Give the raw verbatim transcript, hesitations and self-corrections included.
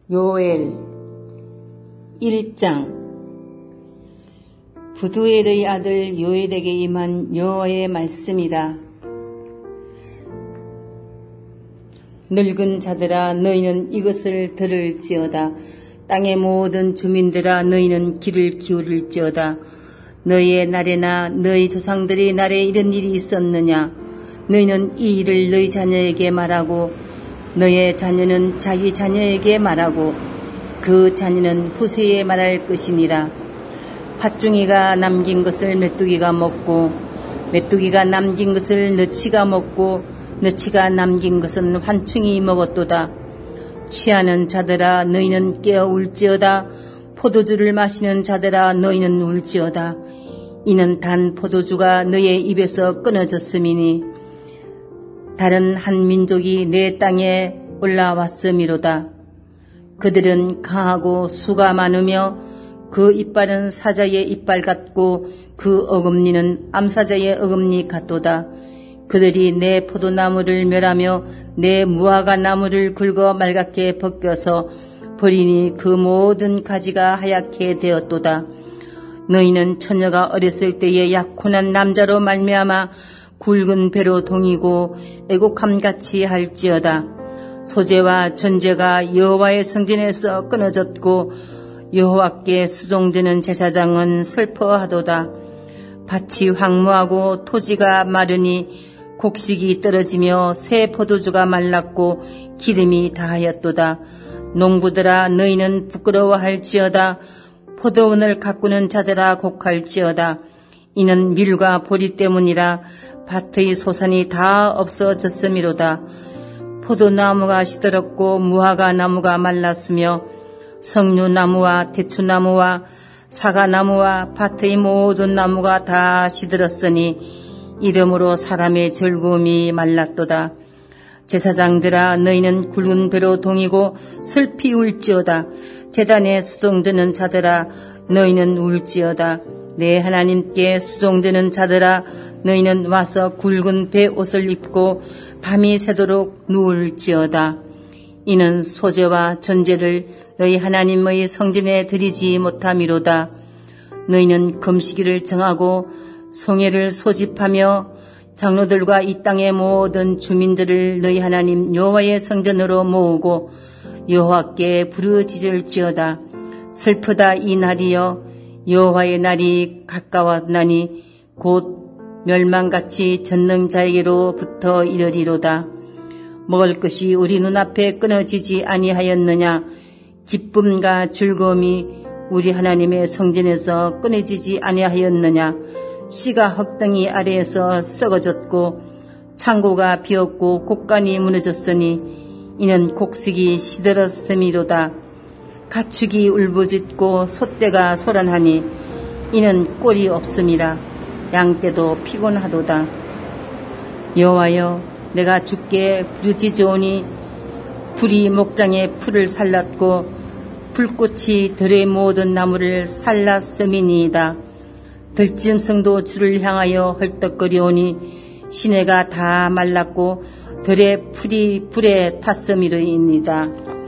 요엘 일 장. 부두엘의 아들 요엘에게 임한 여호와의 말씀이다. 늙은 자들아, 너희는 이것을 들을지어다. 땅의 모든 주민들아, 너희는 귀를 기울일지어다. 너희의 날에나 너희 조상들의 날에 이런 일이 있었느냐? 너희는 이 일을 너희 자녀에게 말하고 너희의 자녀는 자기 자녀에게 말하고 그 자녀는 후세에 말할 것이니라. 팥중이가 남긴 것을 메뚜기가 먹고 메뚜기가 남긴 것을 너치가 먹고 너치가 남긴 것은 환충이 먹었도다. 취하는 자들아, 너희는 깨어 울지어다. 포도주를 마시는 자들아, 너희는 울지어다. 이는 단 포도주가 너희의 입에서 끊어졌음이니 다른 한 민족이 내 땅에 올라왔음이로다. 그들은 강하고 수가 많으며 그 이빨은 사자의 이빨 같고 그 어금니는 암사자의 어금니 같도다. 그들이 내 포도나무를 멸하며 내 무화과 나무를 긁어 말갛게 벗겨서 버리니 그 모든 가지가 하얗게 되었도다. 너희는 처녀가 어렸을 때에 약혼한 남자로 말미암아 굵은 배로 동이고 애곡함같이 할지어다. 소재와 전제가 여호와의 성전에서 끊어졌고 여호와께 수종되는 제사장은 슬퍼하도다. 밭이 황무하고 토지가 마르니 곡식이 떨어지며 새 포도주가 말랐고 기름이 다하였도다. 농부들아, 너희는 부끄러워할지어다. 포도원을 가꾸는 자들아, 곡할지어다. 이는 밀과 보리 때문이라. 밭의 소산이 다 없어졌음이로다. 포도나무가 시들었고 무화과 나무가 말랐으며 석류나무와 대추나무와 사과나무와 밭의 모든 나무가 다 시들었으니 이러므로 사람의 즐거움이 말랐도다. 제사장들아, 너희는 굵은 배로 동이고 슬피 울지어다. 제단에 수종드는 자들아, 너희는 울지어다. 내 하나님께 수종드는 자들아, 너희는 와서 굵은 배 옷을 입고 밤이 새도록 누울지어다. 이는 소재와 전제를 너희 하나님의 성전에 드리지 못함이로다. 너희는 금식일을 정하고 송해를 소집하며 장로들과 이 땅의 모든 주민들을 너희 하나님 여호와의 성전으로 모으고 여호와께 부르짖을지어다. 슬프다 이 날이여. 여호와의 날이 가까웠나니 곧 멸망같이 전능자에게로부터 이르리로다. 먹을 것이 우리 눈앞에 끊어지지 아니하였느냐? 기쁨과 즐거움이 우리 하나님의 성전에서 끊어지지 아니하였느냐? 씨가 흙덩이 아래에서 썩어졌고 창고가 비었고 곡간이 무너졌으니 이는 곡식이 시들었음이로다. 가축이 울부짖고 소떼가 소란하니 이는 꼴이 없음이라. 양떼도 피곤하도다. 여호와여, 내가 주께 부르짖으오니 불이 목장의 풀을 살랐고 불꽃이 들의 모든 나무를 살랐음이니이다. 들짐승도 주를 향하여 헐떡거리오니 시내가 다 말랐고 들의 풀이 불에 탔음이로이니이다.